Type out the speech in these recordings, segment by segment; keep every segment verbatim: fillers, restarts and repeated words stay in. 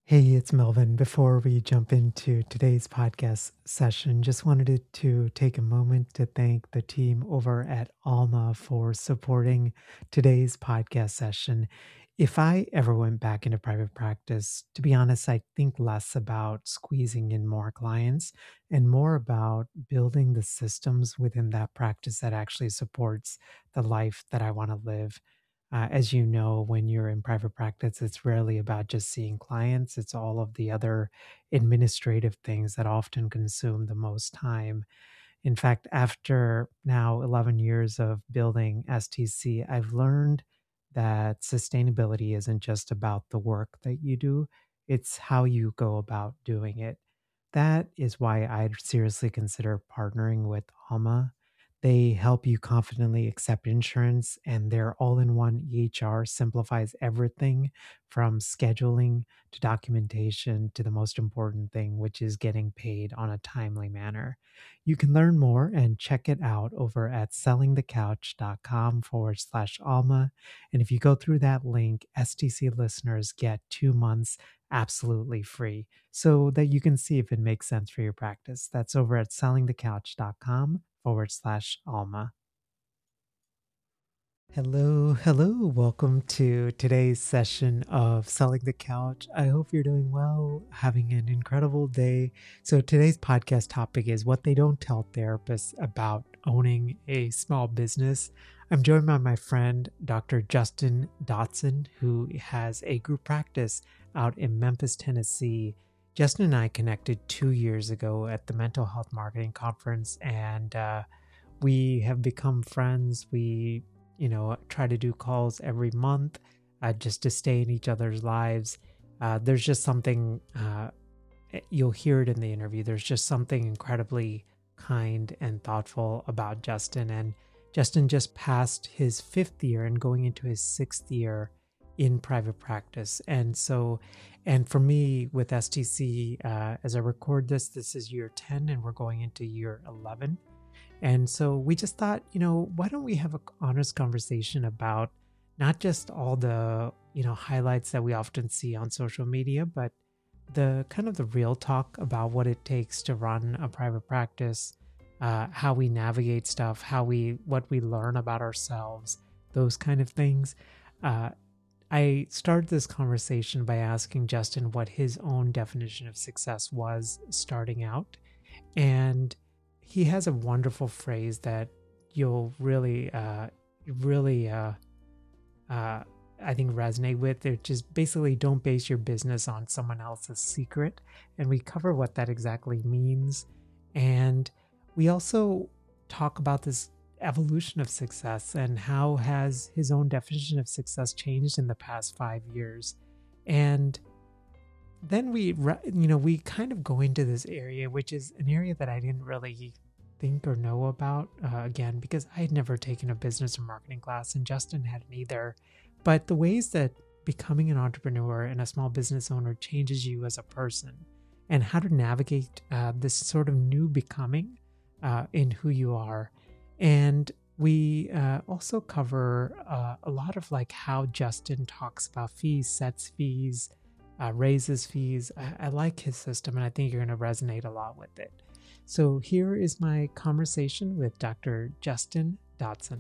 Hey, it's Melvin. Before we jump into today's podcast session, just wanted to, to take a moment to thank the team over at Alma for supporting today's podcast session. If I ever went back into private practice, to be honest, I think less about squeezing in more clients and more about building the systems within that practice that actually supports the life that I want to live. Uh, as you know, when you're in private practice, it's rarely about just seeing clients. It's all of the other administrative things that often consume the most time. In fact, after now eleven years of building S T C, I've learned that sustainability isn't just about the work that you do, it's how you go about doing it. That is why I'd seriously consider partnering with Alma. They help you confidently accept insurance, and their all in one E H R simplifies everything from scheduling to documentation to the most important thing, which is getting paid on a timely manner. You can learn more and check it out over at sellingthecouch.com forward slash Alma. And if you go through that link, S T C listeners get two months absolutely free so that you can see if it makes sense for your practice. That's over at sellingthecouch.com forward slash Alma. Hello, hello. Welcome to today's session of Selling the Couch. I hope you're doing well, having an incredible day. So, today's podcast topic is what they don't tell therapists about owning a small business. I'm joined by my friend, Doctor Justin Dotson, who has a group practice out in Memphis, Tennessee. Justin and I connected two years ago at the Mental Health Marketing Conference, and uh, we have become friends. We you know, try to do calls every month uh, just to stay in each other's lives. Uh, there's just something, uh, you'll hear it in the interview. There's just something incredibly kind and thoughtful about Justin. And Justin just passed his fifth year and going into his sixth year in private practice. And so, and for me with S T C, uh, as I record this, this is year ten and we're going into year eleven. And so we just thought, you know, why don't we have an honest conversation about not just all the, you know, highlights that we often see on social media, but the kind of the real talk about what it takes to run a private practice, uh, how we navigate stuff, how we, what we learn about ourselves, those kind of things. Uh, I started this conversation by asking Justin what his own definition of success was starting out. And he has a wonderful phrase that you'll really, uh, really, uh, uh, I think resonate with, which is basically don't base your business on someone else's secret. And we cover what that exactly means. And we also talk about this evolution of success and how has his own definition of success changed in the past five years. And then we, you know, we kind of go into this area, which is an area that I didn't really think or know about, uh, again, because I had never taken a business or marketing class and Justin hadn't either. But the ways that becoming an entrepreneur and a small business owner changes you as a person and how to navigate uh, this sort of new becoming uh, in who you are. And we uh, also cover uh, a lot of like how Justin talks about fees, sets fees, uh, raises fees. I, I like his system and I think you're going to resonate a lot with it. So here is my conversation with Doctor Justin Dotson.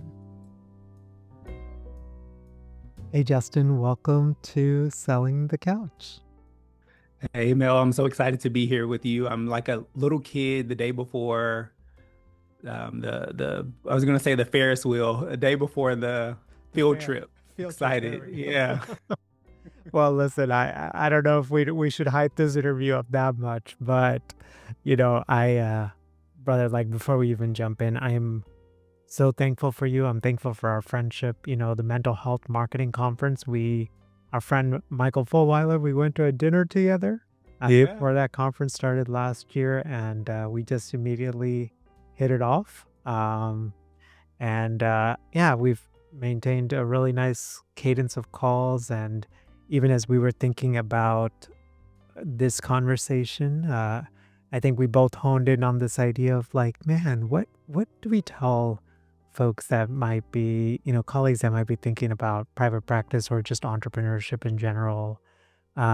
Hey, Justin, welcome to Selling the Couch. Hey Mel, I'm so excited to be here with you. I'm like a little kid the day before um, the the I was gonna say the Ferris wheel, a day before the The field fair, trip. field trip. There Excited, we go. yeah. Well, listen, I I don't know if we we should hype this interview up that much, but you know, I uh brother, like before we even jump in, I am so thankful for you. I'm thankful for our friendship. You know, the mental health marketing conference, we our friend Michael Fulweiler, we went to a dinner together uh, Yeah. before that conference started last year, and uh, we just immediately hit it off. Um, and uh, yeah, we've maintained a really nice cadence of calls. And even as we were thinking about this conversation, uh, I think we both honed in on this idea of like, man, what what do we tell folks that might be, you know, colleagues that might be thinking about private practice or just entrepreneurship in general? Uh,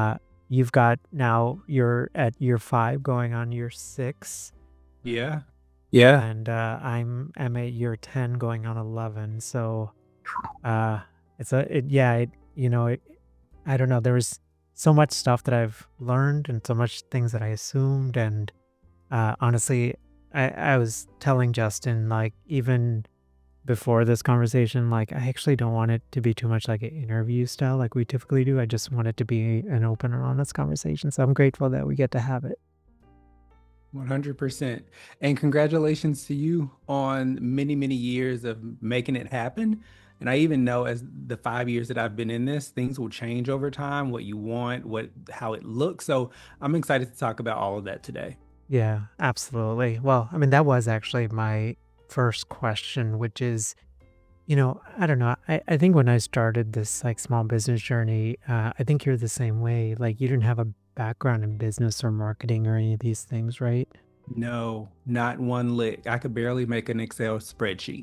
you've got now you're at year five going on year six, Yeah. Yeah. and uh, I'm I'm at year ten going on eleven. So uh, it's a it, yeah it you know it, I don't know, there was so much stuff that I've learned and so much things that I assumed, and uh, honestly, I I was telling Justin like even before this conversation, like I actually don't want it to be too much like an interview style like we typically do. I just want it to be an open and honest conversation. So I'm grateful that we get to have it. one hundred percent. And congratulations to you on many, many years of making it happen. And I even know as the five years that I've been in this, things will change over time, what you want, what how it looks. So I'm excited to talk about all of that today. Yeah, absolutely. Well, I mean, that was actually my first question, which is, you know, I don't know. I, I think when I started this like small business journey, uh, I think you're the same way. Like you didn't have a background in business or marketing or any of these things, right? No, not one lick. I could barely make an Excel spreadsheet.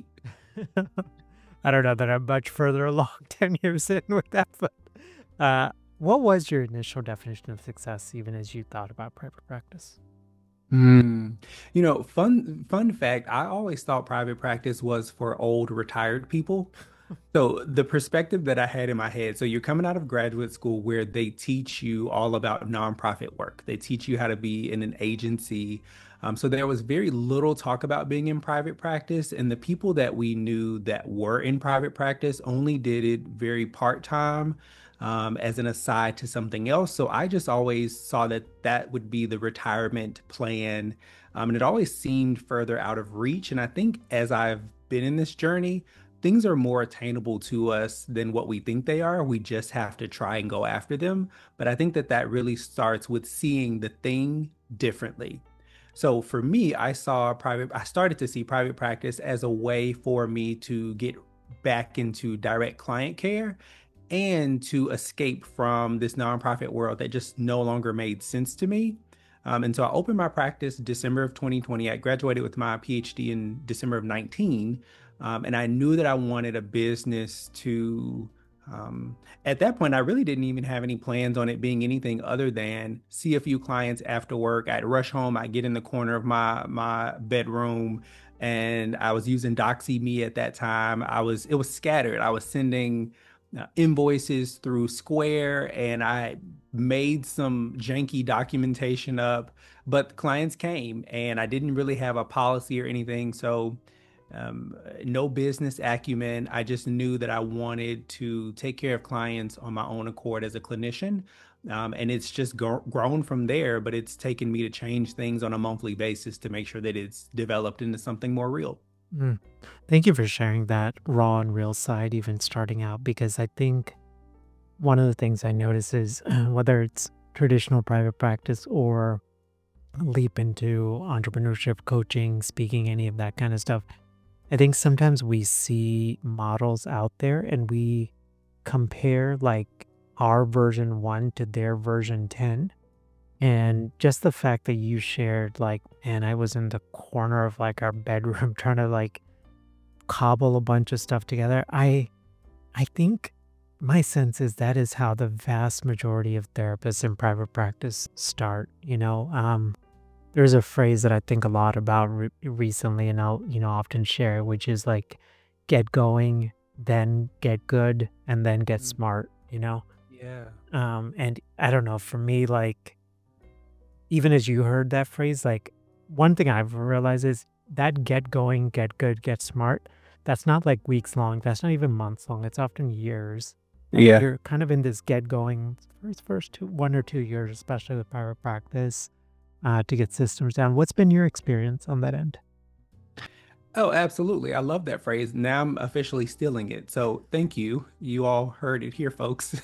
I don't know that I'm much further along ten years in with that, but uh, what was your initial definition of success, even as you thought about private practice? Hmm. You know, fun fun fact, I always thought private practice was for old retired people. So the perspective that I had in my head, so you're coming out of graduate school where they teach you all about nonprofit work. They teach you how to be in an agency. Um, so there was very little talk about being in private practice, and the people that we knew that were in private practice only did it very part-time, um, as an aside to something else. So I just always saw that that would be the retirement plan. Um, and it always seemed further out of reach. And I think as I've been in this journey, things are more attainable to us than what we think they are. We just have to try and go after them. But I think that that really starts with seeing the thing differently. So for me, I saw private, I started to see private practice as a way for me to get back into direct client care and to escape from this nonprofit world that just no longer made sense to me. Um, and so I opened my practice December of twenty twenty. I graduated with my PhD in December of nineteen. Um, and I knew that I wanted a business to, um, at that point, I really didn't even have any plans on it being anything other than see a few clients after work. I'd rush home, I'd get in the corner of my my bedroom, and I was using DoxyMe at that time. I was it was scattered. I was sending uh, invoices through Square, and I made some janky documentation up, but clients came, and I didn't really have a policy or anything. So um, no business acumen. I just knew that I wanted to take care of clients on my own accord as a clinician. Um, and it's just go- grown from there, but it's taken me to change things on a monthly basis to make sure that it's developed into something more real. Mm. Thank you for sharing that raw and real side, even starting out, because I think one of the things I notice is whether it's traditional private practice or leap into entrepreneurship, coaching, speaking, any of that kind of stuff. I think sometimes we see models out there and we compare like our version one to their version ten. And just the fact that you shared, like, and I was in the corner of like our bedroom trying to like cobble a bunch of stuff together. I I think my sense is that is how the vast majority of therapists in private practice start, you know. Um there's a phrase that I think a lot about re- recently, and I'll, you know, often share, which is like get going, then get good, and then get Mm. smart, you know? Yeah. Um, and I don't know, for me, like, even as you heard that phrase, like, one thing I've realized is that get going, get good, get smart, that's not like weeks long. That's not even months long. It's often years. And Yeah. you're kind of in this get going first, first two, one or two years, especially with private practice, uh, to get systems down. What's been your experience on that end? Oh, absolutely. I love that phrase. Now I'm officially stealing it. So thank you. You all heard it here, folks.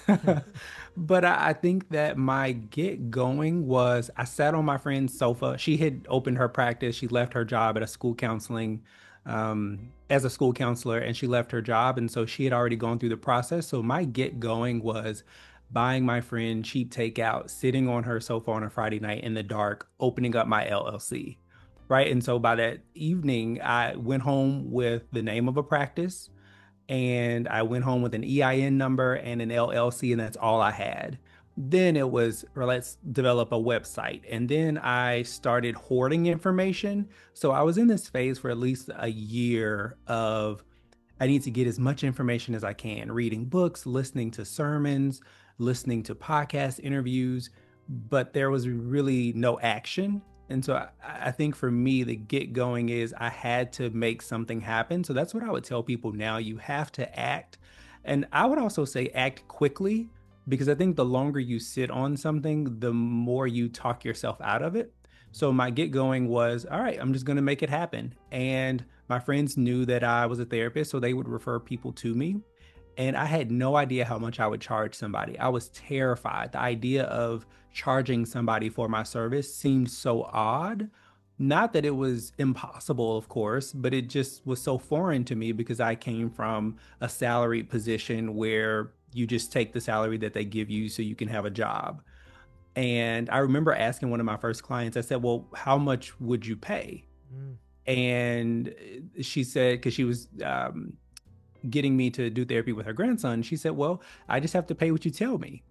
But I, I think that my get going was I sat on my friend's sofa. She had opened her practice. She left her job at a school counseling, um, as a school counselor, and she left her job. And so she had already gone through the process. So my get going was buying my friend cheap takeout, sitting on her sofa on a Friday night in the dark, opening up my L L C. Right. And so by that evening, I went home with the name of a practice, and I went home with an E I N number and an L L C, and that's all I had. Then it was, or let's develop a website. And then I started hoarding information. So I was in this phase for at least a year of I need to get as much information as I can, reading books, listening to sermons, listening to podcast interviews, but there was really no action. And so I, I think for me, the get going is I had to make something happen. So that's what I would tell people now. You have to act. And I would also say act quickly because I think the longer you sit on something, the more you talk yourself out of it. So my get going was, all right, I'm just going to make it happen. And my friends knew that I was a therapist, so they would refer people to me. And I had no idea how much I would charge somebody. I was terrified. The idea of charging somebody for my service seemed so odd. Not that it was impossible, of course, but it just was so foreign to me because I came from a salaried position where you just take the salary that they give you so you can have a job. And I remember asking one of my first clients, I said, well, how much would you pay? Mm. And she said, because she was um, getting me to do therapy with her grandson, she said, well, I just have to pay what you tell me.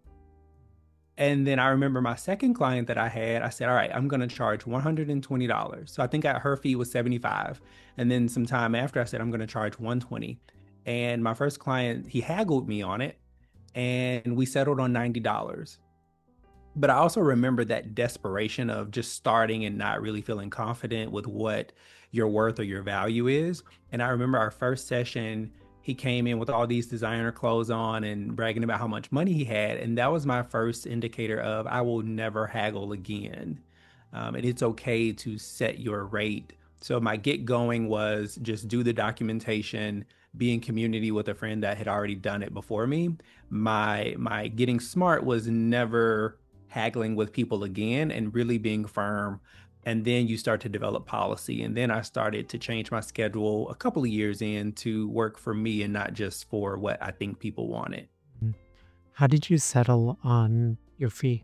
And then I remember my second client that I had, I said, all right, I'm going to charge one hundred twenty dollars. So I think I, her fee was seventy-five. And then some time after, I said, I'm going to charge one hundred twenty. And my first client, he haggled me on it and we settled on ninety dollars. But I also remember that desperation of just starting and not really feeling confident with what your worth or your value is. And I remember our first session, he came in with all these designer clothes on and bragging about how much money he had. And that was my first indicator of I will never haggle again. Um, and it's okay to set your rate. So my get going was just do the documentation, be in community with a friend that had already done it before me. My my getting smart was never haggling with people again and really being firm. And then you start to develop policy. And then I started to change my schedule a couple of years in to work for me and not just for what I think people wanted. Mm. How did you settle on your fee?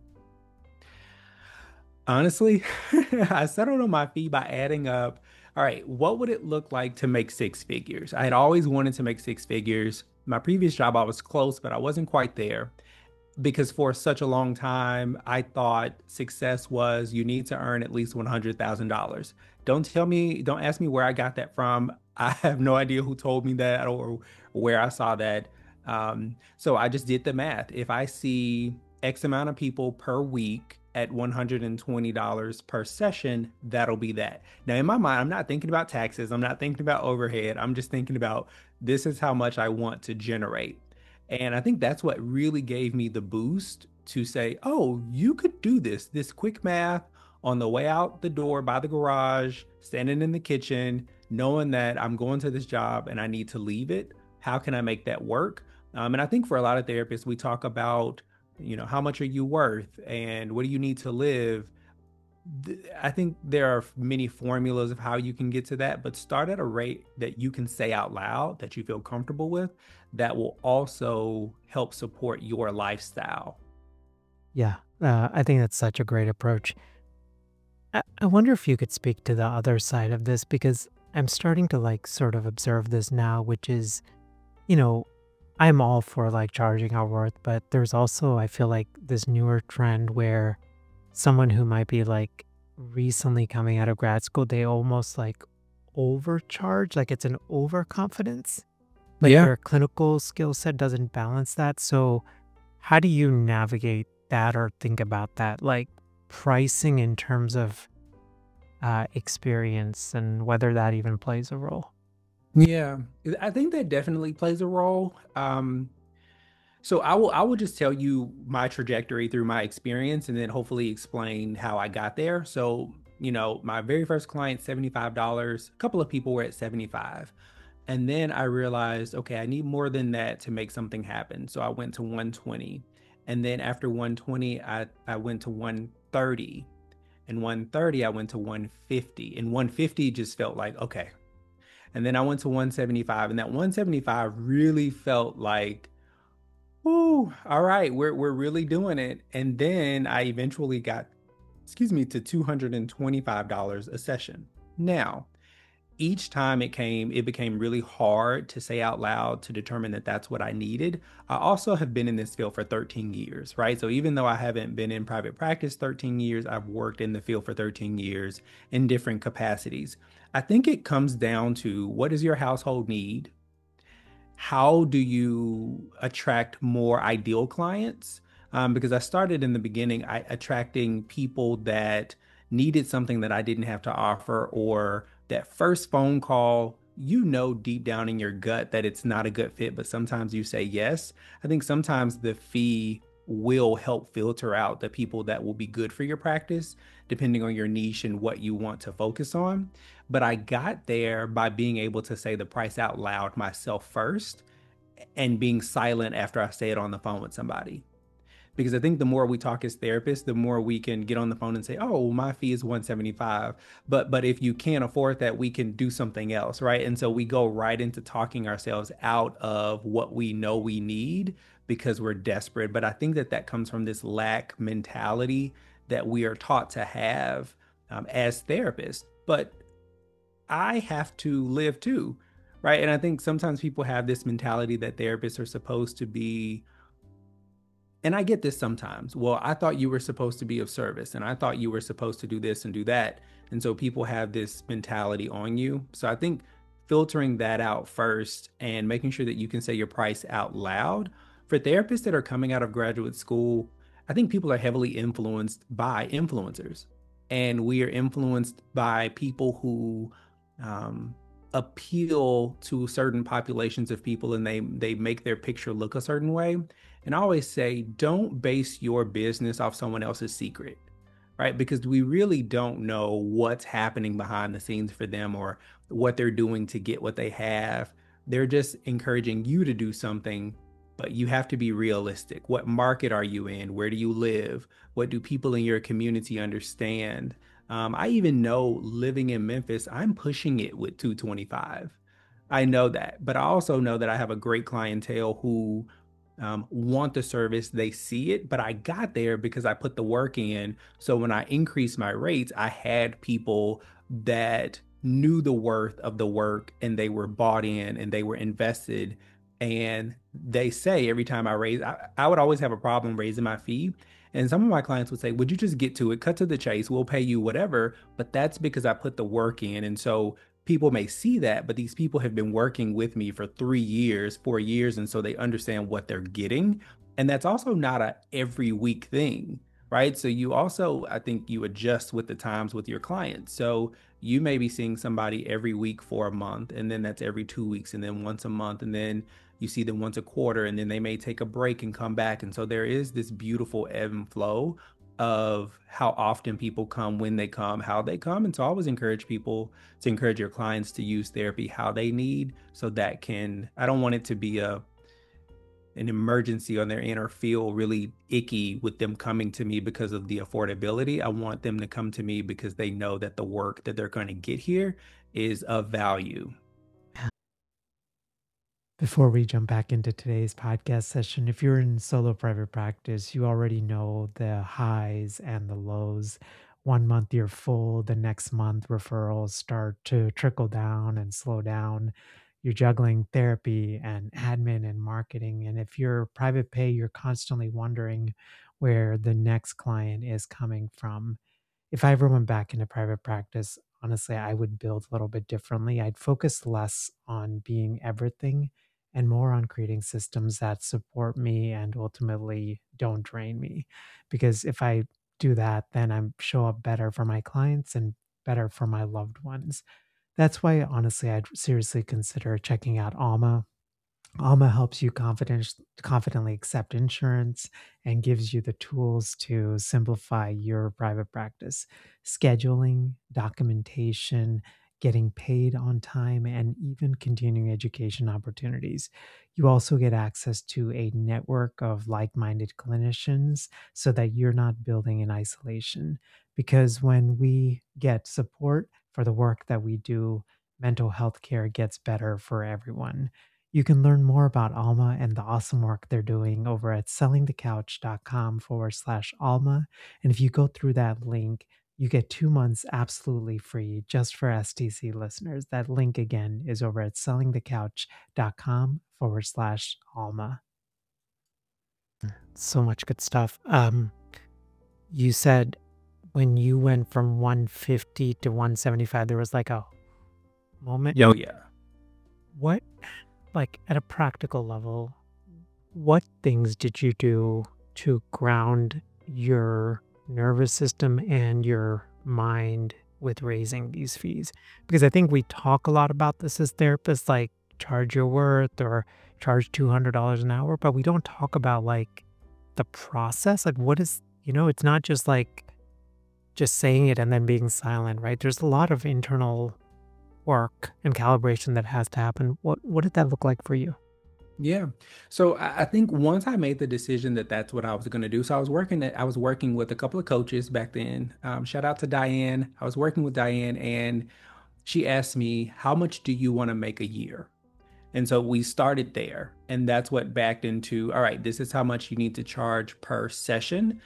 Honestly, I settled on my fee by adding up, all right, what would it look like to make six figures? I had always wanted to make six figures. My previous job, I was close, but I wasn't quite there because for such a long time, I thought success was you need to earn at least one hundred thousand dollars. Don't tell me, don't ask me where I got that from. I have no idea who told me that or where I saw that. Um, so I just did the math. If I see X amount of people per week at one hundred twenty dollars per session, that'll be that. Now, in my mind, I'm not thinking about taxes. I'm not thinking about overhead. I'm just thinking about this is how much I want to generate. And I think that's what really gave me the boost to say, oh, you could do this, this quick math on the way out the door by the garage, standing in the kitchen, knowing that I'm going to this job and I need to leave it. How can I make that work? Um, and I think for a lot of therapists, we talk about, you know, how much are you worth and what do you need to live? I think there are many formulas of how you can get to that, but start at a rate that you can say out loud that you feel comfortable with that will also help support your lifestyle. Yeah, uh, I think that's such a great approach. I, I wonder if you could speak to the other side of this because I'm starting to like sort of observe this now, which is, you know, I'm all for like charging our worth, but there's also, I feel like this newer trend where someone who might be like recently coming out of grad school, they almost like overcharge, like it's an overconfidence, but Yeah. their clinical skill set doesn't balance that. So, how do you navigate that or think about that? Like pricing in terms of uh, experience and whether that even plays a role? Yeah, I think that definitely plays a role. Um, so I will I will just tell you my trajectory through my experience and then hopefully explain how I got there. So, you know, my very first client, seventy-five dollars. A couple of people were at seventy-five. And then I realized, okay, I need more than that to make something happen. So I went to one hundred twenty. And then after one hundred twenty, I, I went to one hundred thirty. And one hundred thirty, I went to one hundred fifty. And one hundred fifty just felt like, okay. And then I went to one hundred seventy-five. And that one hundred seventy-five really felt like, oh, all right, we're we're really doing it. And then I eventually got, excuse me, to two hundred twenty-five dollars a session. Now, each time it came, it became really hard to say out loud to determine that that's what I needed. I also have been in this field for thirteen years, right? So even though I haven't been in private practice thirteen years, I've worked in the field for thirteen years in different capacities. I think it comes down to what does your household need? How do you attract more ideal clients? Um, because I started in the beginning, I attracting people that needed something that I didn't have to offer, or that first phone call, you know, deep down in your gut that it's not a good fit, but sometimes you say yes. I think sometimes the fee will help filter out the people that will be good for your practice, depending on your niche and what you want to focus on. But I got there by being able to say the price out loud myself first and being silent after I say it on the phone with somebody. Because I think the more we talk as therapists, the more we can get on the phone and say, "Oh, my fee is one seventy-five." But but if you can't afford that, we can do something else, right? And so we go right into talking ourselves out of what we know we need because we're desperate. But I think that that comes from this lack mentality that we are taught to have um, as therapists. But I have to live too, right? And I think sometimes people have this mentality that therapists are supposed to be, and I get this sometimes. Well, I thought you were supposed to be of service, and I thought you were supposed to do this and do that. And so people have this mentality on you. So I think filtering that out first and making sure that you can say your price out loud for therapists that are coming out of graduate school, I think people are heavily influenced by influencers. And we are influenced by people who um, appeal to certain populations of people, and they they make their picture look a certain way. And I always say, don't base your business off someone else's secret, right? Because we really don't know what's happening behind the scenes for them or what they're doing to get what they have. They're just encouraging you to do something, but you have to be realistic. What market are you in? Where do you live? What do people in your community understand? Um, I even know living in Memphis, I'm pushing it with two twenty-five. I know that, but I also know that I have a great clientele who um, want the service, they see it, but I got there because I put the work in. So when I increased my rates, I had people that knew the worth of the work and they were bought in and they were invested. And they say every time I raise, I, I would always have a problem raising my fee. And some of my clients would say, would you just get to it, cut to the chase, we'll pay you whatever. But that's because I put the work in. And so people may see that, but these people have been working with me for three years, four years, and so they understand what they're getting. And that's also not a every week thing, right? So you also, I think you adjust with the times with your clients. So you may be seeing somebody every week for a month, and then that's every two weeks, and then once a month, and then you see them once a quarter, and then they may take a break and come back. And so there is this beautiful ebb and flow of how often people come, when they come, how they come. And so I always encourage people to encourage your clients to use therapy how they need, so that can, I don't want it to be a an emergency on their end or feel really icky with them coming to me because of the affordability. I want them to come to me because they know that the work that they're going to get here is of value. Before we jump back into today's podcast session, if you're in solo private practice, you already know the highs and the lows. One month you're full, the next month referrals start to trickle down and slow down. You're juggling therapy and admin and marketing. And if you're private pay, you're constantly wondering where the next client is coming from. If I ever went back into private practice, honestly, I would build a little bit differently. I'd focus less on being everything and more on creating systems that support me and ultimately don't drain me. Because if I do that, then I show up better for my clients and better for my loved ones. That's why, honestly, I'd seriously consider checking out Alma. Alma helps you confident, confidently accept insurance and gives you the tools to simplify your private practice, scheduling, documentation, getting paid on time, and even continuing education opportunities. You also get access to a network of like minded clinicians so that you're not building in isolation. Because when we get support for the work that we do, mental health care gets better for everyone. You can learn more about Alma and the awesome work they're doing over at sellingthecouch.com forward slash Alma. And if you go through that link, you get two months absolutely free just for S T C listeners. That link again is over at sellingthecouch.com forward slash Alma. So much good stuff. Um, you said when you went from one fifty to one seventy-five, there was like a moment. Oh, yeah. What, like at a practical level, what things did you do to ground your nervous system and your mind with raising these fees? Because I think we talk a lot about this as therapists, like charge your worth or charge two hundred dollars an hour, but we don't talk about like the process. Like, what is, you know, it's not just like just saying it and then being silent, right? There's a lot of internal work and calibration that has to happen. What what did that look like for you? Yeah. So I I think once I made the decision that that's what I was going to do, so I was working at, I was working with a couple of coaches back then. Um, shout out to Diane. I was working with Diane, and she asked me, "How much do you want to make a year?" And so we started there, and that's what backed into, all right, this is how much you need to charge per session.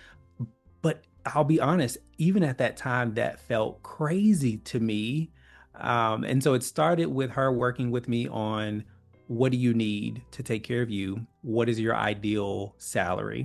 But I'll be honest, even at that time, that felt crazy to me. Um, and so it started with her working with me on, what do you need to take care of you? What is your ideal salary?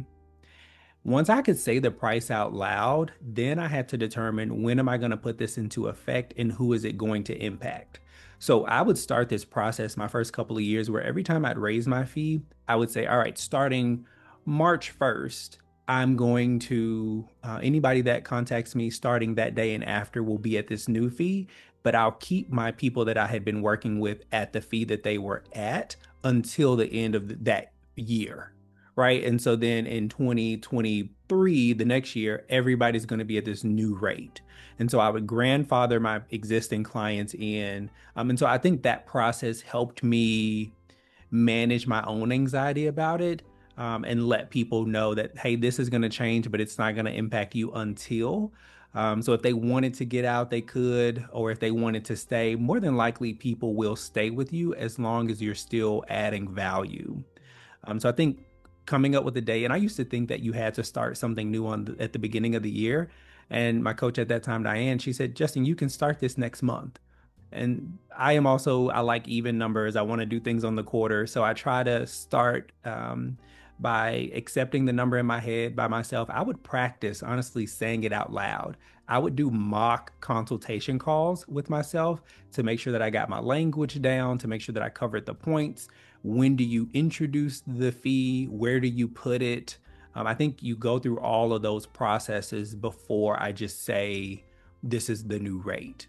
Once I could say the price out loud, then I had to determine, when am I going to put this into effect and who is it going to impact? So I would start this process my first couple of years where every time I'd raise my fee, I would say, all right, starting March first, I'm going to, uh, anybody that contacts me starting that day and after will be at this new fee, but I'll keep my people that I had been working with at the fee that they were at until the end of th- that year. Right. And so then in twenty twenty-three, the next year, everybody's going to be at this new rate. And so I would grandfather my existing clients in. Um, and so I think that process helped me manage my own anxiety about it, um, and let people know that, hey, this is going to change, but it's not going to impact you until. Um, so if they wanted to get out, they could, or if they wanted to stay, more than likely people will stay with you as long as you're still adding value. Um, so I think coming up with a day, and I used to think that you had to start something new on the, at the beginning of the year. And my coach at that time, Diane, she said, Justin, you can start this next month. And I am also, I like even numbers. I want to do things on the quarter. So I try to start, um, by accepting the number in my head by myself. I would practice, honestly, saying it out loud. I would do mock consultation calls with myself to make sure that I got my language down, to make sure that I covered the points. When do you introduce the fee? Where do you put it? Um, I think you go through all of those processes before I just say, this is the new rate.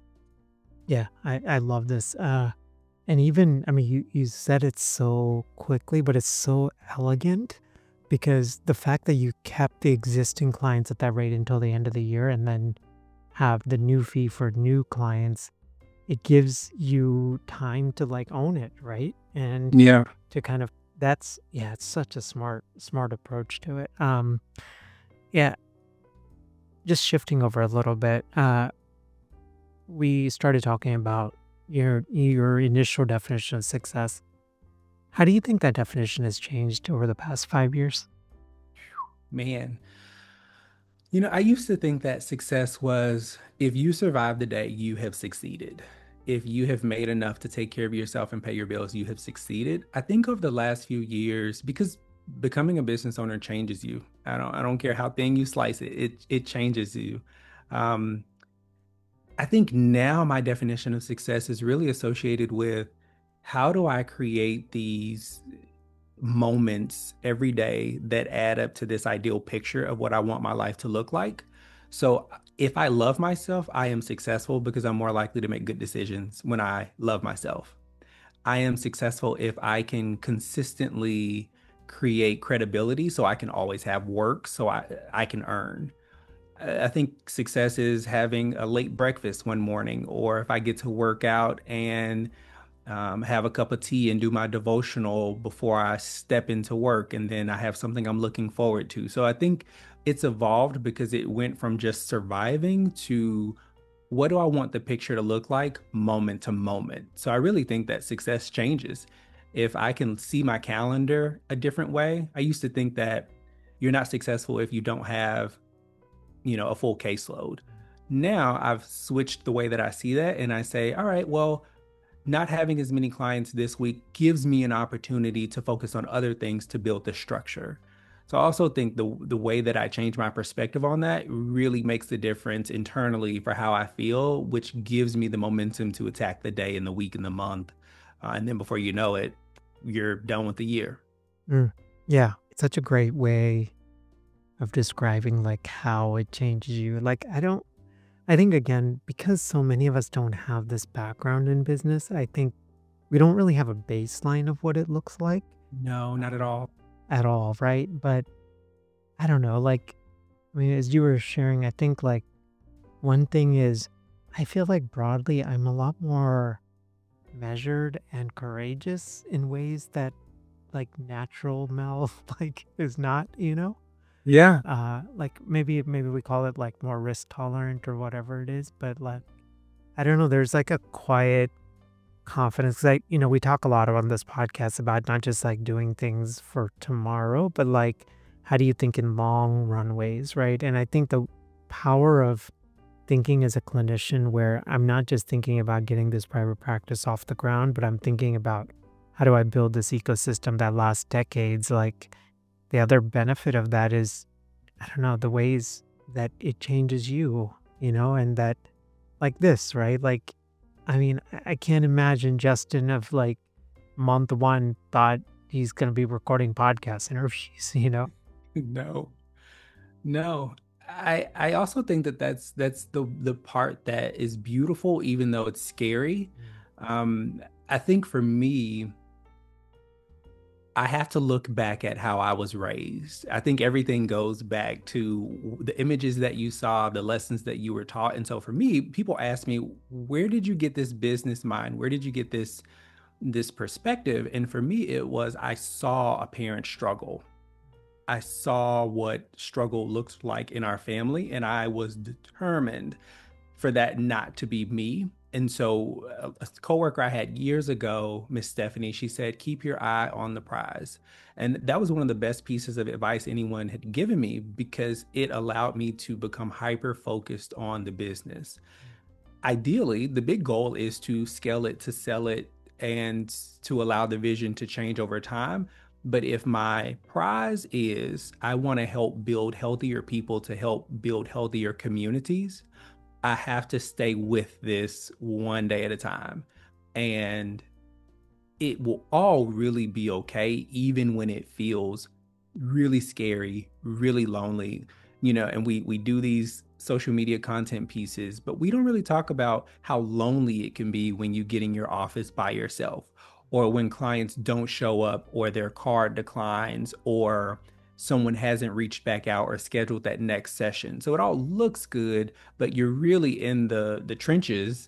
Yeah, I, I love this. Uh, and even, I mean, you, you said it so quickly, but it's so elegant because the fact that you kept the existing clients at that rate until the end of the year and then have the new fee for new clients, it gives you time to like own it, right? And Yeah. to kind of, that's, yeah, it's such a smart, smart approach to it. Um, yeah, just shifting over a little bit. Uh, we started talking about your your initial definition of success. How do you think that definition has changed over the past five years? Man, you know, I used to think that success was, if you survive the day, you have succeeded. If you have made enough to take care of yourself and pay your bills, you have succeeded. I think over the last few years, because becoming a business owner changes you. I don't I don't care how thin you slice it, it it changes you. Um, I think now my definition of success is really associated with, how do I create these moments every day that add up to this ideal picture of what I want my life to look like. So if I love myself, I am successful because I'm more likely to make good decisions when I love myself. I am successful if I can consistently create credibility so I can always have work so I I can earn. I think success is having a late breakfast one morning, or if I get to work out and um, have a cup of tea and do my devotional before I step into work, and then I have something I'm looking forward to. So I think it's evolved because it went from just surviving to, what do I want the picture to look like moment to moment. So I really think that success changes. If I can see my calendar a different way, I used to think that you're not successful if you don't have, you know, a full caseload. Now I've switched the way that I see that and I say, all right, well, not having as many clients this week gives me an opportunity to focus on other things to build the structure. So I also think the the way that I change my perspective on that really makes the difference internally for how I feel, which gives me the momentum to attack the day and the week and the month. Uh, and then before you know it, you're done with the year. Mm. Yeah, it's such a great way of describing like how it changes you. Like I don't I think again, because so many of us don't have this background in business, I think we don't really have a baseline of what it looks like No, not at um, all. at all, right? But I don't know, like I mean, as you were sharing, I think like one thing is I feel like broadly I'm a lot more measured and courageous in ways that like natural Mel like is not, you know? Yeah. Uh like maybe maybe we call it like more risk tolerant or whatever it is, but like I don't know, there's like a quiet confidence. Like, you know, we talk a lot on this podcast about not just like doing things for tomorrow, but like how do you think in long runways, right? And I think the power of thinking as a clinician where I'm not just thinking about getting this private practice off the ground, but I'm thinking about how do I build this ecosystem that lasts decades? Like the other benefit of that is, I don't know, the ways that it changes you, you know, and that like this, right? Like, I mean, I I can't imagine Justin of like month one thought he's going to be recording podcast interviews, you know? No. No. I I also think that that's that's the the part that is beautiful, even though it's scary. Mm. Um, I think for me, I have to look back at how I was raised. I think everything goes back to the images that you saw, the lessons that you were taught. And so for me, people ask me, where did you get this business mind? Where did you get this this perspective? And for me, it was I saw a parent struggle. I saw what struggle looks like in our family, and I was determined for that not to be me. And so, uh, a coworker I had years ago, Miss Stephanie, she said, "Keep your eye on the prize." And that was one of the best pieces of advice anyone had given me because it allowed me to become hyper focused on the business. Ideally, the big goal is to scale it, to sell it, and to allow the vision to change over time. But if my prize is I want to help build healthier people to help build healthier communities, I have to stay with this one day at a time. And it will all really be okay, even when it feels really scary, really lonely, you know, and we we do these social media content pieces, but we don't really talk about how lonely it can be when you get in your office by yourself, or when clients don't show up, or their card declines, or someone hasn't reached back out or scheduled that next session. So it all looks good, but you're really in the the trenches,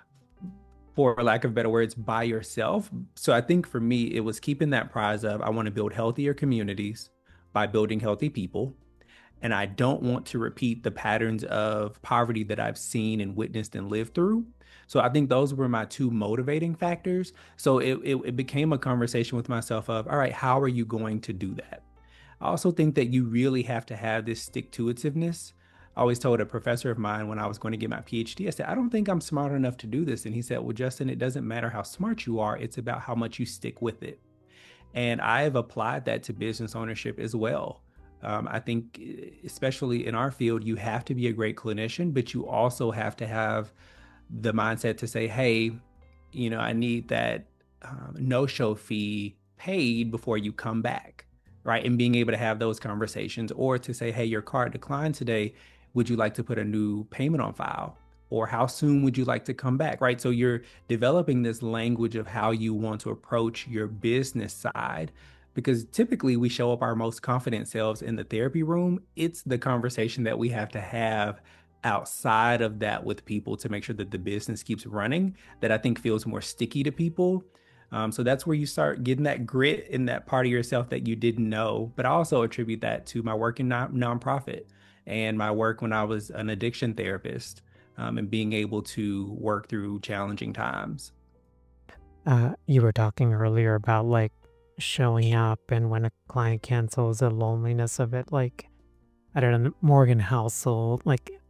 for lack of better words, by yourself. So I think for me, it was keeping that prize of I want to build healthier communities by building healthy people. And I don't want to repeat the patterns of poverty that I've seen and witnessed and lived through. So I think those were my two motivating factors. So it, it, it became a conversation with myself of, all right, how are you going to do that? I also think that you really have to have this stick to itiveness. I always told a professor of mine when I was going to get my PhD, I said, I don't think I'm smart enough to do this. And he said, well, Justin, it doesn't matter how smart you are, it's about how much you stick with it. And I have applied that to business ownership as well. Um, I think, especially in our field, you have to be a great clinician, but you also have to have the mindset to say, hey, you know, I need that um, no show fee paid before you come back, right? And being able to have those conversations, or to say, hey, your card declined today. Would you like to put a new payment on file? Or how soon would you like to come back, right? So you're developing this language of how you want to approach your business side, because typically we show up our most confident selves in the therapy room. It's the conversation that we have to have outside of that with people to make sure that the business keeps running, that I think feels more sticky to people. Um, so that's where you start getting that grit in that part of yourself that you didn't know. But I also attribute that to my work in non- nonprofit and my work when I was an addiction therapist, um, and being able to work through challenging times. Uh, you were talking earlier about like showing up and when a client cancels, the loneliness of it. Like, I don't know, Morgan Housel, like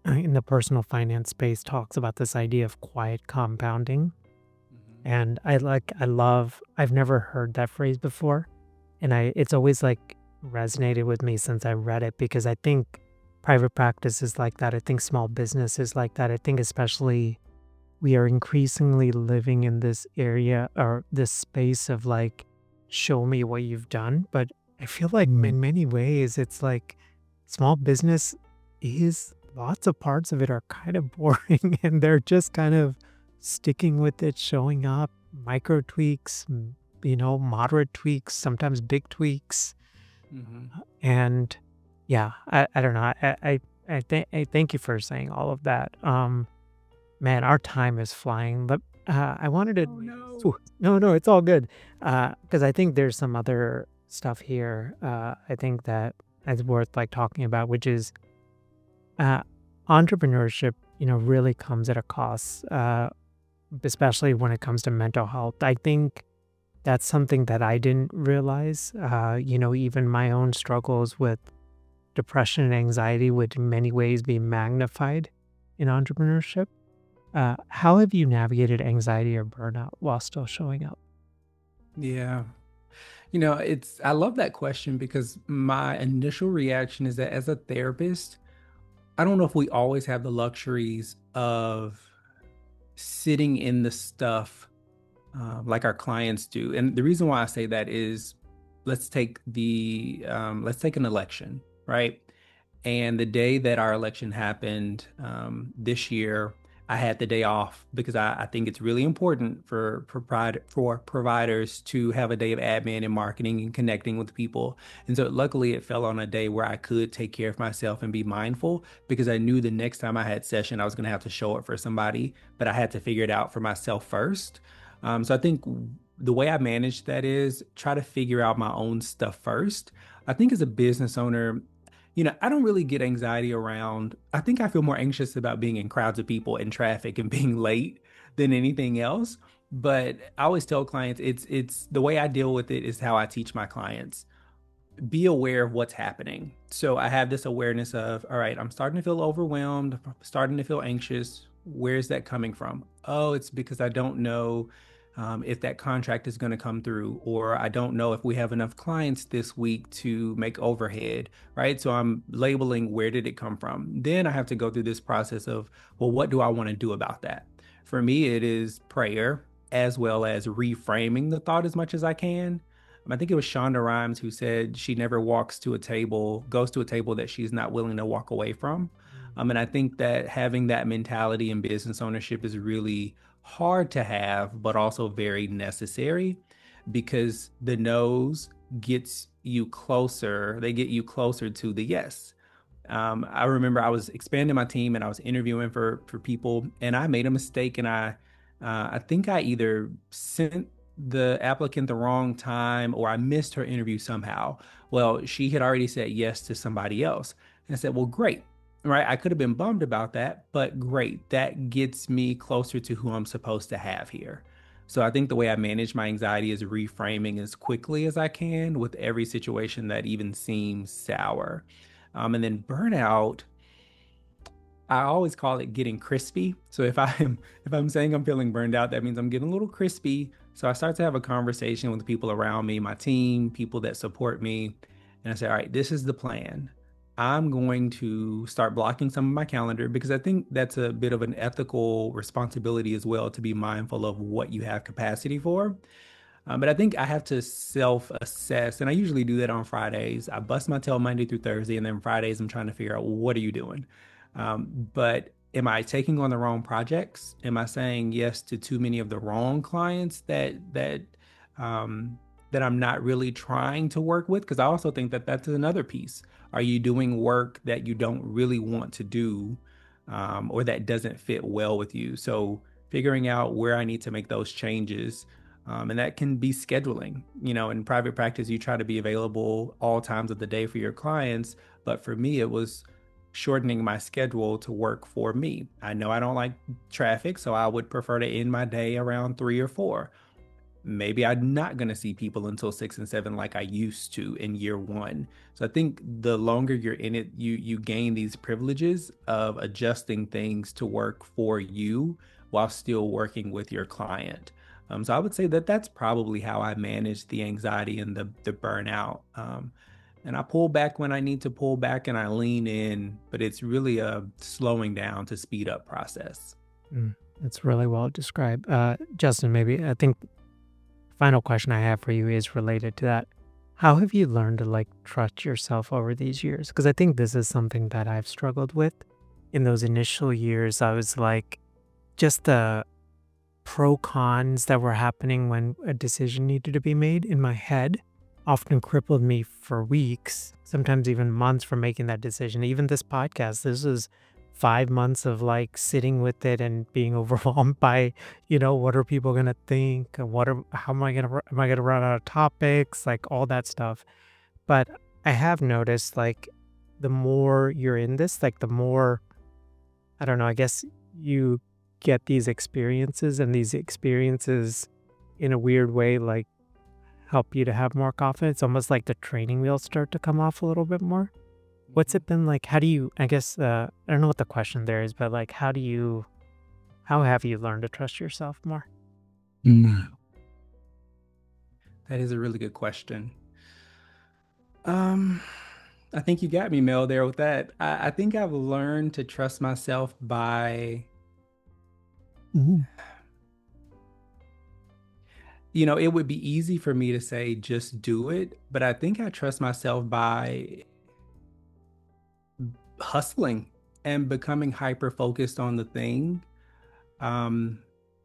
uh, in the personal finance space talks about this idea of quiet compounding. Mhm. And I like, I love, I've never heard that phrase before. And I, it's always like resonated with me since I read it because I think private practice is like that. I think small business is like that. I think especially we are increasingly living in this area or this space of like, show me what you've done. But I feel like in many ways, it's like small business is lots of parts of it are kind of boring and they're just kind of sticking with it, showing up, micro tweaks, m- you know, moderate tweaks, sometimes big tweaks. Mhm. And yeah, I, I don't know. I, I, I, th- I thank you for saying all of that. Um, Man, our time is flying, but, uh, I wanted to Oh no. Ooh, no, no, it's all good, because I think there's some other stuff here, uh, I think that is worth, like, talking about, which is, uh, entrepreneurship, you know, really comes at a cost, uh, especially when it comes to mental health. I think that's something that I didn't realize, uh, you know, even my own struggles with depression and anxiety would in many ways be magnified in entrepreneurship. Uh, how have you navigated anxiety or burnout while still showing up? Yeah. You know, it's I love that question because my initial reaction is that as a therapist, I don't know if we always have the luxuries of sitting in the stuff uh, like our clients do. And the reason why I say that is, let's take the um, let's take an election, right? And the day that our election happened um, this year, I had the day off because I, I think it's really important for provide, for providers to have a day of admin and marketing and connecting with people. And so luckily it fell on a day where I could take care of myself and be mindful because I knew the next time I had session, I was going to have to show it for somebody, but I had to figure it out for myself first. Um, so I think the way I manage that is try to figure out my own stuff first. I think as a business owner, you know, I don't really get anxiety around. I think I feel more anxious about being in crowds of people in traffic and being late than anything else. But I always tell clients it's it's the way I deal with it is how I teach my clients. Be aware of what's happening. So I have this awareness of, all right, I'm starting to feel overwhelmed, starting to feel anxious. Where's that coming from? Oh, it's because I don't know um, if that contract is going to come through, or I don't know if we have enough clients this week to make overhead, right? So I'm labeling where did it come from. Then I have to go through this process of, well, what do I want to do about that? For me, it is prayer as well as reframing the thought as much as I can. um, I think it was Shonda Rhimes who said she never walks to a table, goes to a table that she's not willing to walk away from. Mm. Um, and I think that having that mentality in business ownership is really hard to have, but also very necessary because the no's gets you closer. They get you closer to the yes. Um, I remember I was expanding my team and I was interviewing for for people, and I made a mistake, and I uh, I think I either sent the applicant the wrong time or I missed her interview somehow. Well, she had already said yes to somebody else, and I said, "Well, great." Right, I could have been bummed about that, but great. That gets me closer to who I'm supposed to have here. So I think the way I manage my anxiety is reframing as quickly as I can with every situation that even seems sour. Um, and then burnout, I always call it getting crispy. So if I'm if I'm saying I'm feeling burned out, that means I'm getting a little crispy. So I start to have a conversation with the people around me, my team, people that support me, and I say, all right, this is the plan. I'm going to start blocking some of my calendar because I think that's a bit of an ethical responsibility as well to be mindful of what you have capacity for. Um, but I think I have to self assess, and I usually do that on Fridays. I bust my tail Monday through Thursday, and then Fridays, I'm trying to figure out what are you doing? Um, but am I taking on the wrong projects? Am I saying yes to too many of the wrong clients that that um, that I'm not really trying to work with? Because I also think that that's another piece. Are you doing work that you don't really want to do, um, or that doesn't fit well with you? So figuring out where I need to make those changes, um, and that can be scheduling. You know, in private practice, you try to be available all times of the day for your clients. But for me, it was shortening my schedule to work for me. I know I don't like traffic, so I would prefer to end my day around three or four. maybe I'm not going to see people until six and seven like I used to in year one. So I think the longer you're in it, you you gain these privileges of adjusting things to work for you while still working with your client. Um, so I would say that that's probably how I manage the anxiety and the the burnout. Um, and I pull back when I need to pull back and I lean in, but it's really a slowing down to speed up process. Mm, that's really well described. Uh, Justin, maybe I think final question I have for you is related to that. How have you learned to like trust yourself over these years? Because I think this is something that I've struggled with. In those initial years, I was like, just the pro cons that were happening when a decision needed to be made in my head often crippled me for weeks, sometimes even months from making that decision. Even this podcast, this is five months of like sitting with it and being overwhelmed by, you know, what are people gonna think? And what are how am I gonna ru- am I gonna run out of topics? Like all that stuff. But I have noticed like the more you're in this, like the more I don't know, I guess you get these experiences and these experiences in a weird way like help you to have more confidence, almost like the training wheels start to come off a little bit more. What's Mhm. it been like? How do you, I guess, uh, I don't know what the question there is, but like, how do you, how have you learned to trust yourself more? Mm. That is a really good question. Um, I think you got me, Mel, there with that. I, I think I've learned to trust myself by, Mhm. you know, it would be easy for me to say just do it, but I think I trust myself by hustling and becoming hyper focused on the thing. Um,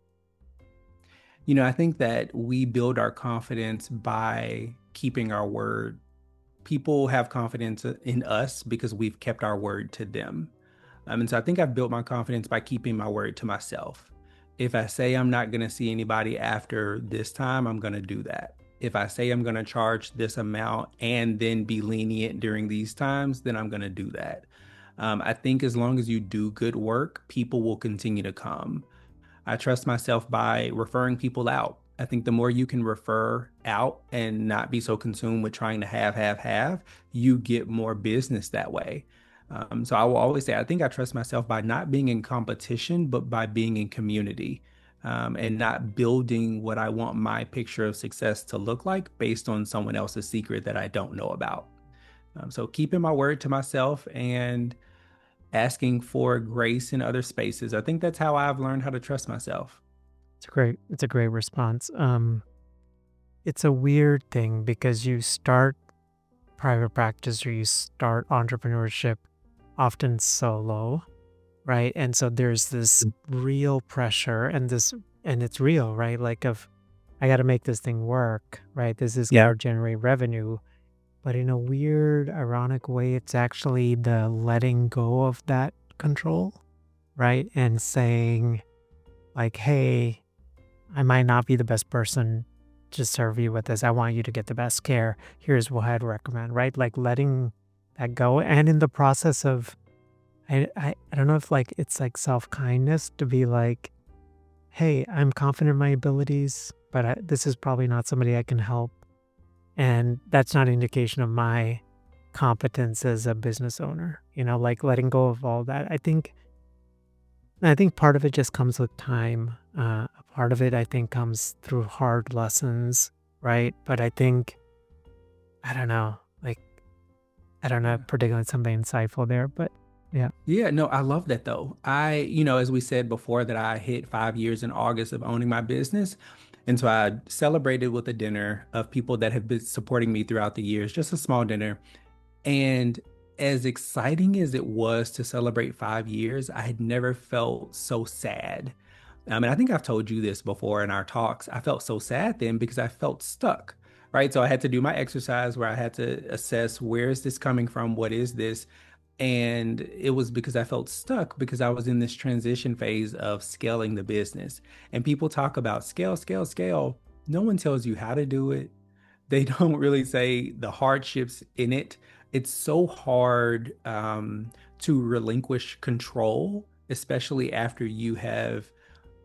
you know, I think that we build our confidence by keeping our word. People have confidence in us because we've kept our word to them. Um, and so I think I've built my confidence by keeping my word to myself. If I say I'm not going to see anybody after this time, I'm going to do that. If I say I'm going to charge this amount and then be lenient during these times, then I'm going to do that. Um, I think as long as you do good work, people will continue to come. I trust myself by referring people out. I think the more you can refer out and not be so consumed with trying to have, have, have, you get more business that way. Um, so I will always say, I think I trust myself by not being in competition, but by being in community, um, and not building what I want my picture of success to look like based on someone else's secret that I don't know about. Um, so keeping my word to myself and asking for grace in other spaces. I think that's how I've learned how to trust myself. It's a great, it's a great response. Um, it's a weird thing because you start private practice or you start entrepreneurship often solo, right? And so there's this real pressure and this, and it's real, right? Like of, I got to make this thing work, right? This is Yeah. going to generate revenue. But in a weird, ironic way, it's actually the letting go of that control, right? And saying, like, hey, I might not be the best person to serve you with this. I want you to get the best care. Here's what I'd recommend, right? Like letting that go. And in the process of, I, I, I don't know if like it's like self kindness to be like, hey, I'm confident in my abilities, but I, this is probably not somebody I can help. And that's not an indication of my competence as a business owner, you know, like letting go of all that. I think I think part of it just comes with time. Uh, a part of it I think comes through hard lessons, right? But I think I don't know, like I don't know Yeah. particularly something insightful there, but yeah. Yeah, no, I love that though. I, you know, as we said before, that I hit five years in August of owning my business. And so I celebrated with a dinner of people that have been supporting me throughout the years, just a small dinner. And as exciting as it was to celebrate five years, I had never felt so sad. I mean, I think I've told you this before in our talks. I felt so sad then because I felt stuck, right? So I had to do my exercise where I had to assess, where is this coming from? What is this? And it was because I felt stuck because I was in this transition phase of scaling the business. And people talk about scale, scale, scale. No one tells you how to do it. They don't really say the hardships in it. It's so hard, um, to relinquish control, especially after you have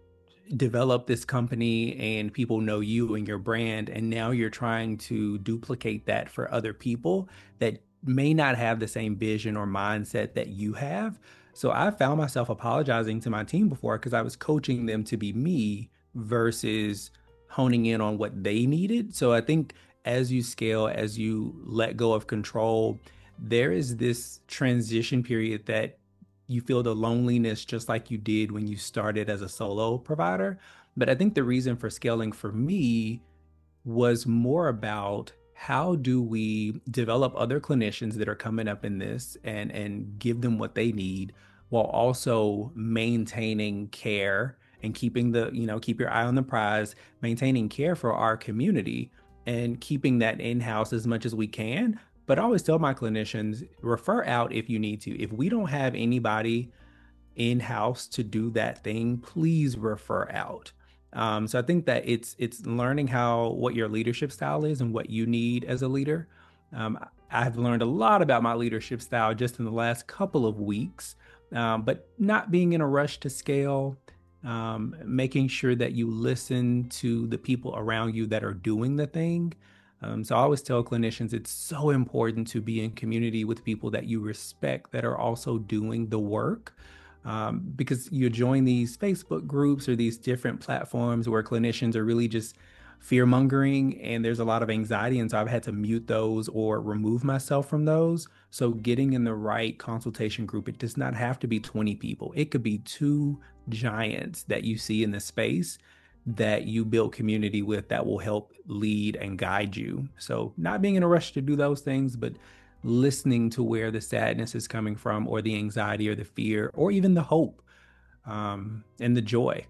develop this company and people know you and your brand, and now you're trying to duplicate that for other people that may not have the same vision or mindset that you have. So I found myself apologizing to my team before because I was coaching them to be me versus honing in on what they needed. So I think as you scale, as you let go of control, there is this transition period that you feel the loneliness just like you did when you started as a solo provider. But I think the reason for scaling for me was more about how do we develop other clinicians that are coming up in this and and give them what they need while also maintaining care and keeping the, you know, keep your eye on the prize, maintaining care for our community and keeping that in-house as much as we can. But I always tell my clinicians, refer out if you need to. If we don't have anybody in-house to do that thing, please refer out. Um, so I think that it's it's learning how what your leadership style is and what you need as a leader. Um, I've learned a lot about my leadership style just in the last couple of weeks, um, but not being in a rush to scale, um, making sure that you listen to the people around you that are doing the thing. Um, so I always tell clinicians it's so important to be in community with people that you respect that are also doing the work. Um, because you join these Facebook groups or these different platforms where clinicians are really just fear mongering and there's a lot of anxiety. And so I've had to mute those or remove myself from those. So getting in the right consultation group, it does not have to be twenty people. It could be two giants that you see in the space that you build community with that will help lead and guide you. So not being in a rush to do those things, but listening to where the sadness is coming from or the anxiety or the fear or even the hope, um, and the joy.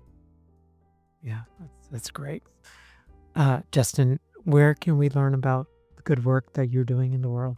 Yeah, that's, that's great. Uh, Justin, where can we learn about the good work that you're doing in the world?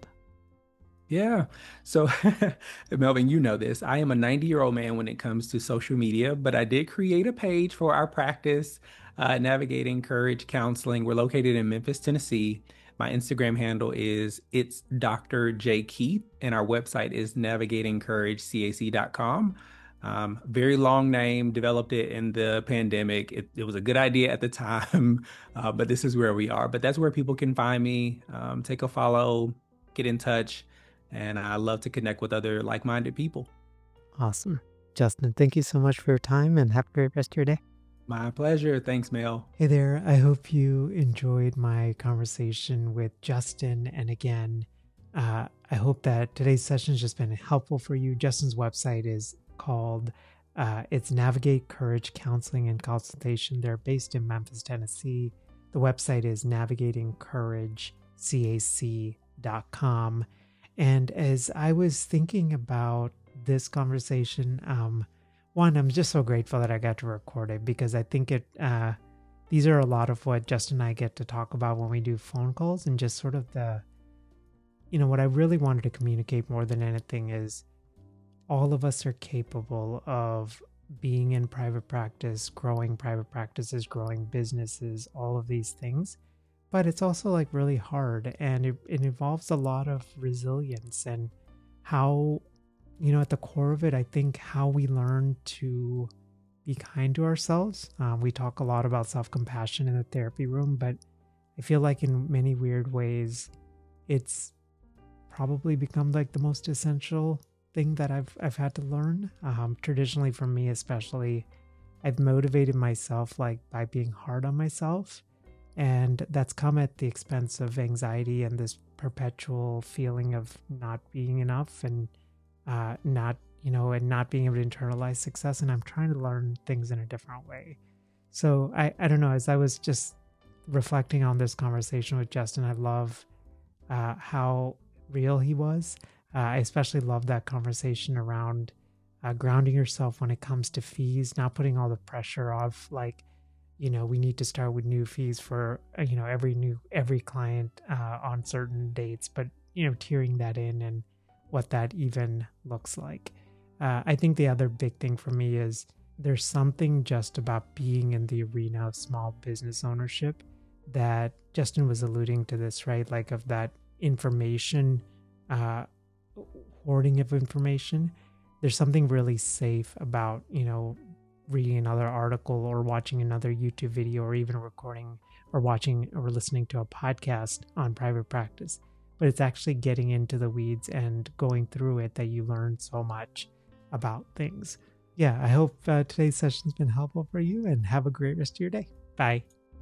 Yeah. So, Melvin, you know this. I am a ninety year old man when it comes to social media, but I did create a page for our practice, uh, Navigating Courage Counseling. We're located in Memphis, Tennessee. My Instagram handle is it's Doctor J Keith, and our website is navigating courage cac dot com. Um, very long name, developed it in the pandemic. It, it was a good idea at the time, uh, but this is where we are. But that's where people can find me, um, take a follow, get in touch. And I love to connect with other like-minded people. Awesome. Justin, thank you so much for your time and have a great rest of your day. My pleasure. Thanks, Mel. Hey there. I hope you enjoyed my conversation with Justin. And again, uh, I hope that today's session has just been helpful for you. Justin's website is called, uh, it's Navigate Courage Counseling and Consultation. They're based in Memphis, Tennessee. The website is navigating courage cac dot com. And as I was thinking about this conversation, um, one, I'm just so grateful that I got to record it because I think it, uh, these are a lot of what Justin and I get to talk about when we do phone calls and just sort of the, you know, what I really wanted to communicate more than anything is all of us are capable of being in private practice, growing private practices, growing businesses, all of these things. But it's also like really hard and it, it involves a lot of resilience and how, you know, at the core of it, I think how we learn to be kind to ourselves. Um, we talk a lot about self-compassion in the therapy room, but I feel like in many weird ways, it's probably become like the most essential thing that I've I've had to learn. Um, traditionally for me especially, I've motivated myself like by being hard on myself. And that's come at the expense of anxiety and this perpetual feeling of not being enough and uh, not, you know, and not being able to internalize success. And I'm trying to learn things in a different way. So I, I don't know, as I was just reflecting on this conversation with Justin, I love uh, how real he was. Uh, I especially love that conversation around uh, grounding yourself when it comes to fees, not putting all the pressure of like, you know, we need to start with new fees for, you know, every new, every client uh, on certain dates, but, you know, tiering that in and what that even looks like. Uh, I think the other big thing for me is there's something just about being in the arena of small business ownership that Justin was alluding to this, right? Like of that information, uh, hoarding of information. There's something really safe about, you know, reading another article or watching another YouTube video or even recording or watching or listening to a podcast on private practice, but it's actually getting into the weeds and going through it that you learn so much about things. Yeah, I hope uh, today's session's been helpful for you, and have a great rest of your day. Bye.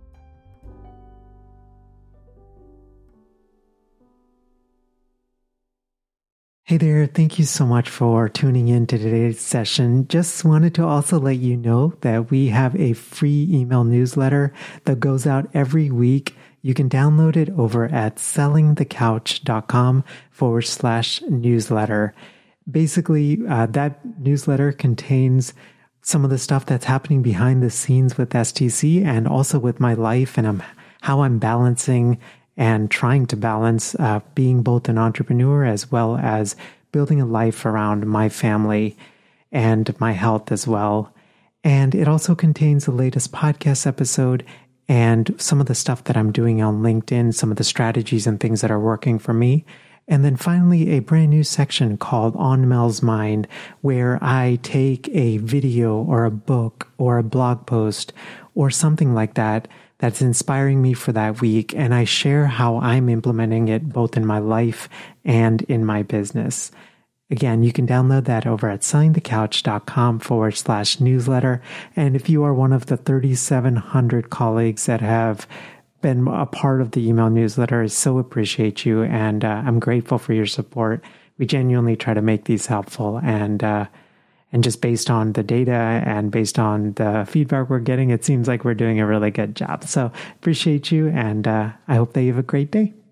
Hey there, thank you so much for tuning in to today's session. Just wanted to also let you know that we have a free email newsletter that goes out every week. You can download it over at sellingthecouch.com forward slash newsletter. Basically, uh, that newsletter contains some of the stuff that's happening behind the scenes with S T C and also with my life and um, how I'm balancing and trying to balance uh, being both an entrepreneur as well as building a life around my family and my health as well. And it also contains the latest podcast episode and some of the stuff that I'm doing on LinkedIn, some of the strategies and things that are working for me. And then finally, a brand new section called On Mel's Mind, where I take a video or a book or a blog post or something like that that's inspiring me for that week, and I share how I'm implementing it both in my life and in my business. Again, you can download that over at sellingthecouch.com forward slash newsletter. And if you are one of the thirty-seven hundred colleagues that have been a part of the email newsletter, I so appreciate you, and uh, I'm grateful for your support. We genuinely try to make these helpful, and uh, And just based on the data and based on the feedback we're getting, it seems like we're doing a really good job. So appreciate you, and uh, I hope that you have a great day.